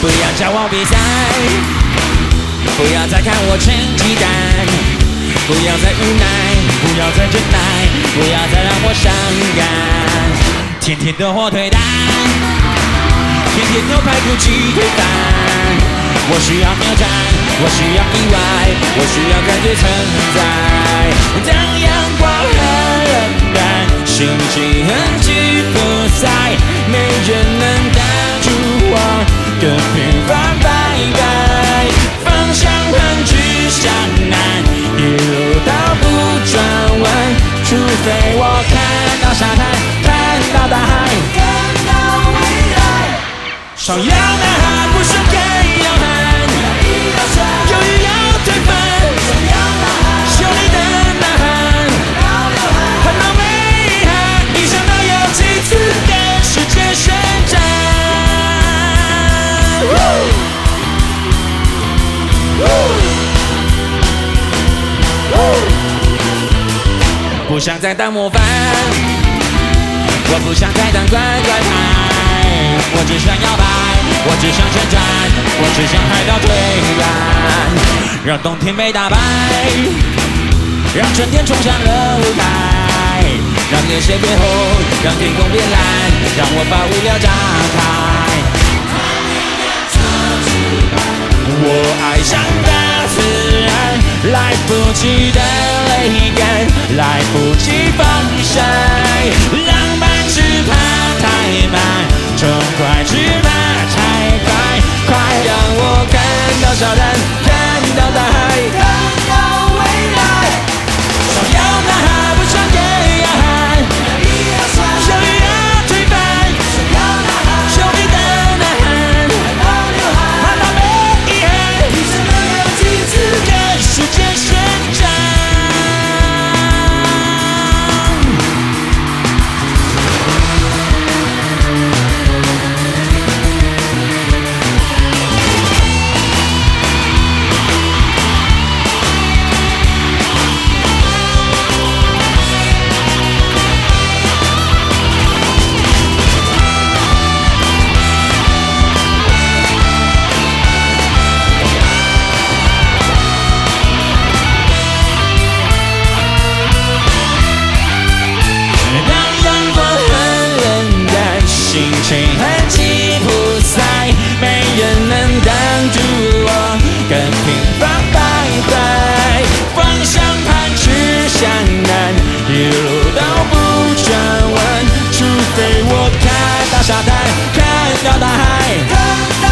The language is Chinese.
不要叫我比赛，不要再看我成绩单，不要再无奈，不要再忍耐，不要再让我伤感。天天的火腿蛋，天天牛排骨鸡腿饭，我需要挑战，我需要意外，我需要感觉存在。当阳光很冷淡，心情很起伏在，没人能挡住我的平凡白白。方向盘指向南，一路到不转弯，除非我看到沙滩，看到大海，看到未来。想要呐喊，不想给要喊，犹豫要推翻，秀丽的呐喊，看到没喊，一生都有几次跟世界宣战。不想再当模范，我不想再当乖乖牌，我只想摇摆，我只想旋转，我只想海到最蓝，让冬天被打败，让春天冲上了舞台，让夜色变红，让天空变蓝，让我把无聊炸开。我爱上大自然，来不及的泪干，来不及放下，浪漫只怕太慢，痛快只怕太快，快让我看到沙滩，看到大海，看到未来。想要呐喊，不想给呀喊，犹豫要推翻，秀丽的呐喊，喊到没遗憾，一生能有几次跟世界宣战。很起伏在，没人能挡住我，更平凡白白。方向盘指向南，一路都不转弯，除非我看到沙滩，看到大海，看到